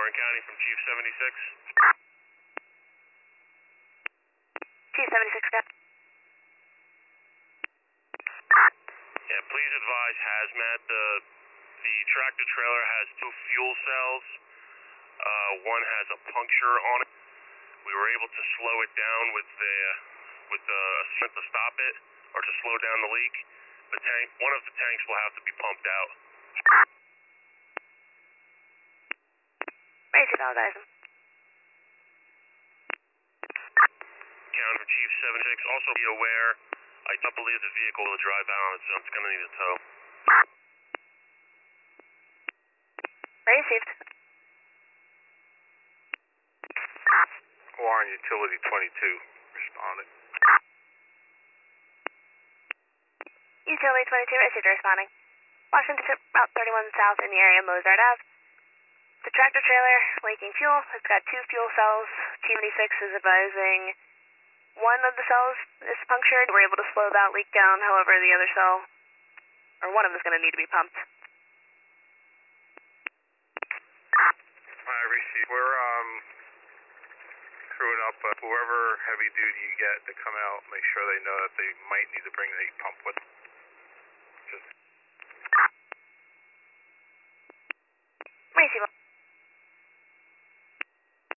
Warren County from Chief 76. Chief 76, Captain. Yeah, please advise hazmat. The tractor trailer has 2 fuel cells. One has a puncture on it. We were able to slow it down with the cement to stop it or to slow down the leak. One of the tanks will have to be pumped out. Raise it all, guys. County Chief 76. Also be aware, I don't believe the vehicle will drive out on its own. It's going to need a tow. Received. Warren Utility 22 responded. Utility 22, received, responding. Washington Route 31 South in the area, Mozart Ave. The tractor trailer leaking fuel. It's got 2 fuel cells. T76 is advising one of the cells is punctured. We're able to slow that leak down. However, the other cell, or one of them, is going to need to be pumped. I received. We're screwing up whoever heavy duty you get to come out. Make sure they know that they might need to bring a pump with them.